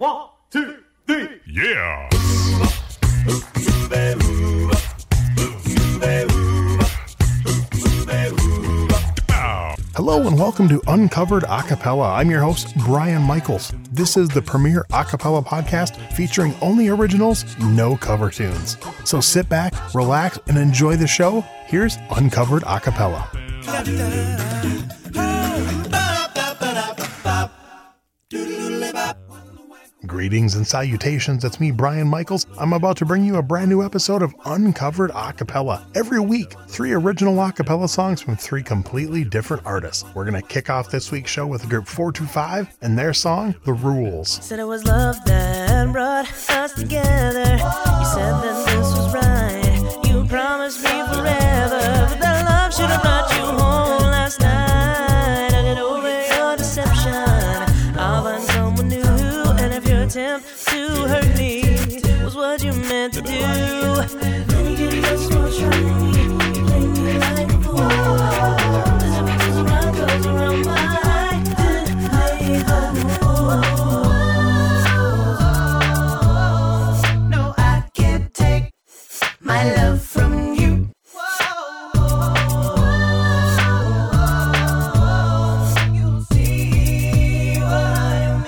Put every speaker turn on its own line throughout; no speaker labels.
1, 2, 3.
Yeah!
Hello and welcome to Uncovered Acapella. I'm your host, Brian Michaels. This is the premier acapella podcast featuring only originals, no cover tunes. So sit back, relax, and enjoy the show. Here's Uncovered Acapella. Greetings and salutations, it's me, Brian Michaels. I'm about to bring you a brand new episode of Uncovered Acapella. Every week, 3 original acapella songs from 3 completely different artists. We're going to kick off this week's show with the group 425 and their song, The Rules.
Said it was love that brought us together. You said that this was right. You promised me forever, but that love should have brought you home last night. I get over your deception of someone new, and if your attempt to hurt me was what you meant to do, then you get your small try me, you play me like a fool. As if it goes around my head, I no, I can't take my love from you. You see what I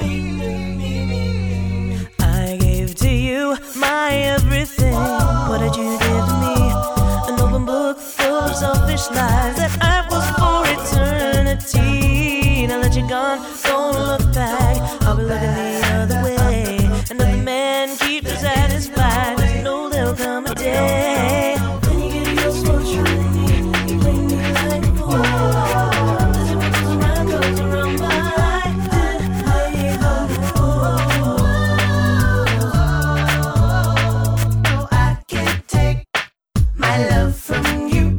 mean. I gave to you my everything. What did you give to me? An open book full of selfish lies that I was for eternity. Now that you're gone, don't look back. I'll be looking the other way. And if the man keeps you satisfied, just know there'll come a day. Then you get your slow train, you play me like a fool. As if it goes around my life, then I no, I can't take my love from you.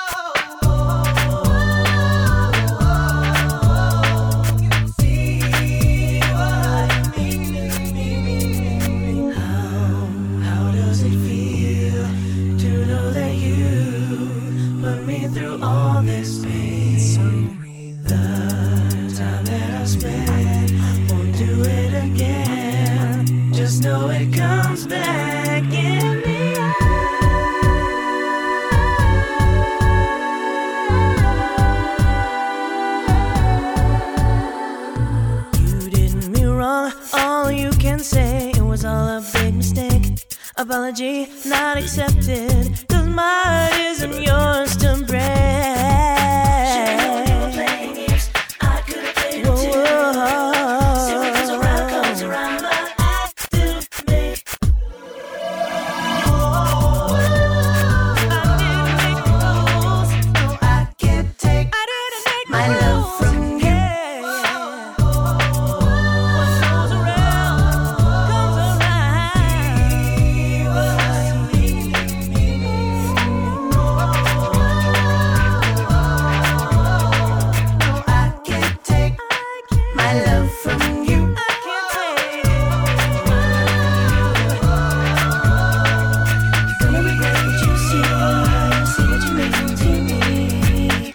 You see what I mean. How does it feel to know that you put me through all this pain? The time that I spent, won't do it again. Just know it comes back in me. You did me wrong, all you can say, it was all a big mistake. Apology not accepted, 'cause my heart isn't yours to break. I could have played it too. See what comes around, but I didn't make. I didn't make the rules. No, I can't take my love from you. What goes around comes no, I can't take my love from you. I can't take you're gonna regret what you see what you mean to me.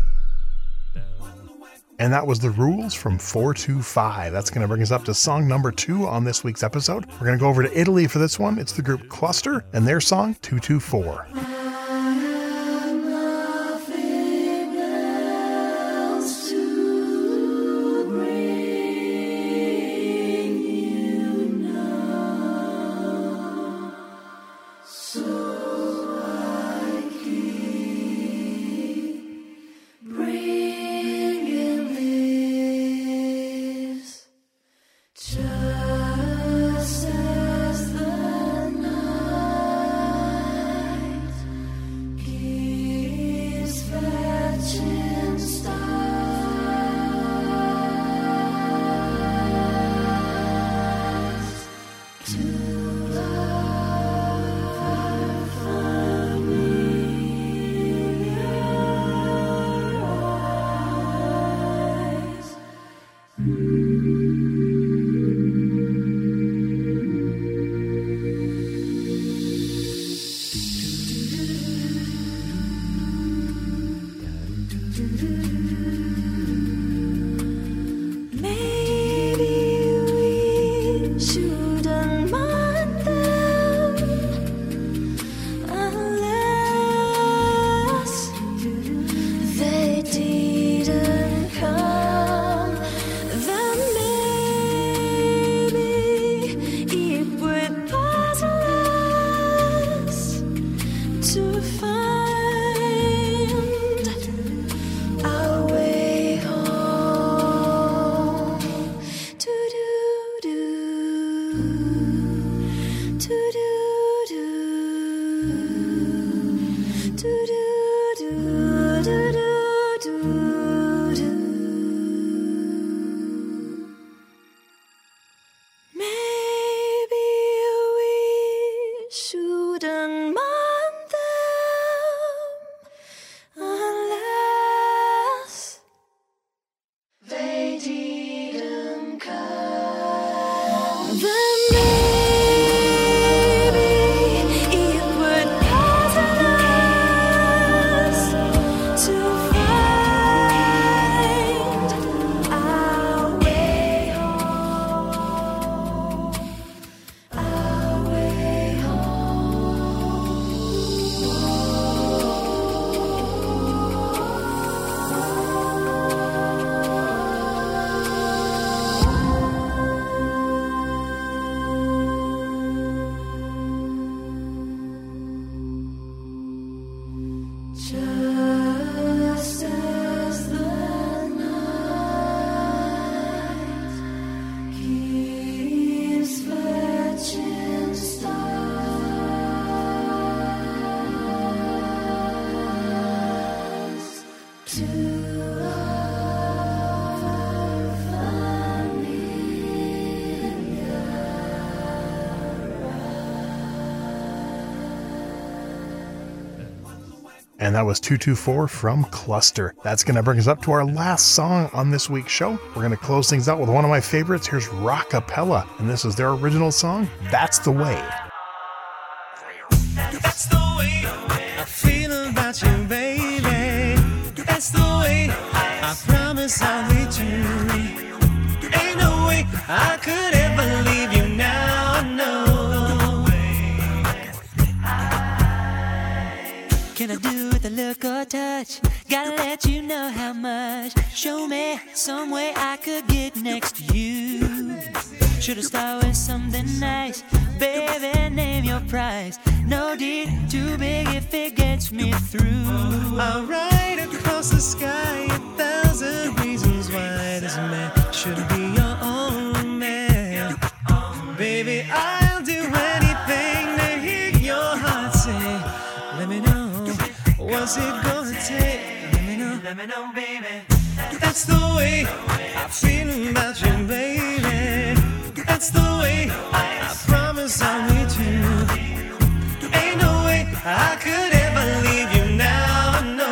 And that was The Rules from 425. That's going to bring us up to song number 2 on this week's episode. We're going to go over to Italy for this one. It's the group Cluster and their song 224.
Just as the night Maybe we shouldn't mind them unless they didn't come. Then maybe it would puzzle us to find our way home. Do-do-do, do-do-do, do-do-do, do-do-do-do. Maybe we shouldn't mind them unless they didn't come. Then maybe it would puzzle us to find our way home. Our way just as the night keeps fetching stars to our familiar
And that was 224 from Cluster. That's going to bring us up to our last song on this week's show. We're going to close things out with one of my favorites. Here's Rockapella, and this is their original song, That's the Way.
That's the way I feel about you, baby. That's the way I promise I'll be true. Ain't no way I could ever leave you now, no.
Can I do with a look or touch? Gotta let you know how much. Show me some way I could get next to you. Should've started with something nice. Baby, name your price. No deed too big if it gets me through.
I'll ride across the sky 1,000 reasons why this man should be your own man. Baby, I'll do anything to hear your heart say. Let me know, what's it gonna take? Let me know, baby. That's the way I feel about you, baby. That's the way I promise I'll meet you. Ain't no way I could ever leave you now, no.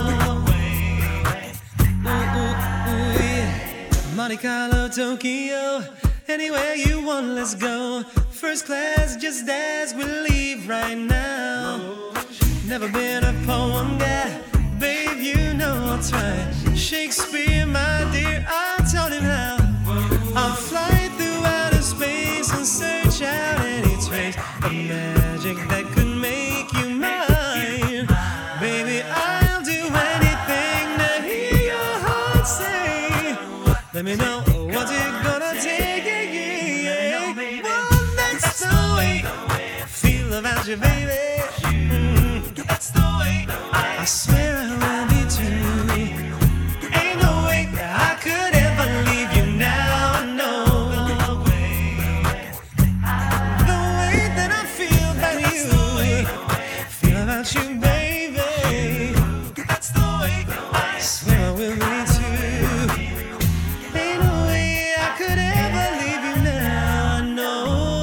Yeah. Monte Carlo, Tokyo, anywhere you want, let's go. First class, just as we leave right now. Never been a poem guy, babe, you know I'll try. Shakespeare, my dear, I taught him how. I'll fly through outer space and search out any trace of magic that could make you mine. Baby, I'll do anything to hear your heart say. Let me know, what's it gonna take? Yeah. Well, that's the way I feel about you, baby. That's the way I swear I will be true. Ain't no way I could ever leave you now, no. The way that I feel about you, baby. That's the way I swear I will be true. Ain't no way I could ever leave you now, no.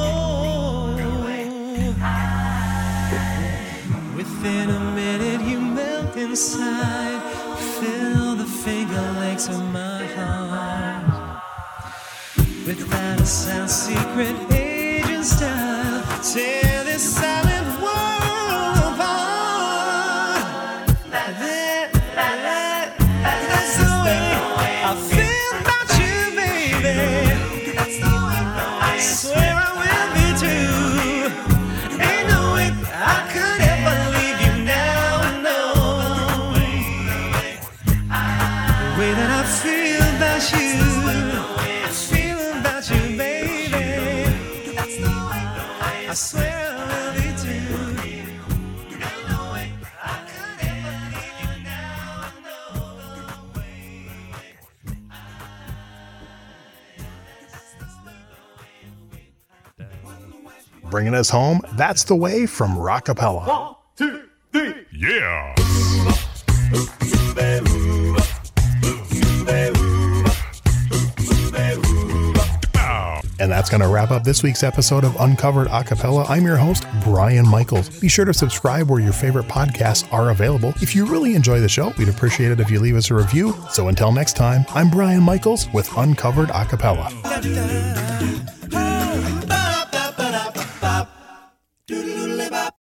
Within a minute you melt inside, fill the finger legs of my heart. Without a sound, secret agent style, tear this silent world apart. That's the way I feel about you, baby. That's the way I swear swear I will be too. No way I could ever leave you now. I know the way.
Bringing us home, That's the Way from Rockapella.
1, 2, 3.
Yeah!
And that's going to wrap up this week's episode of Uncovered Acapella. I'm your host, Brian Michaels. Be sure to subscribe where your favorite podcasts are available. If you really enjoy the show, we'd appreciate it if you leave us a review. So until next time, I'm Brian Michaels with Uncovered Acapella.
Doodle-oo-bop.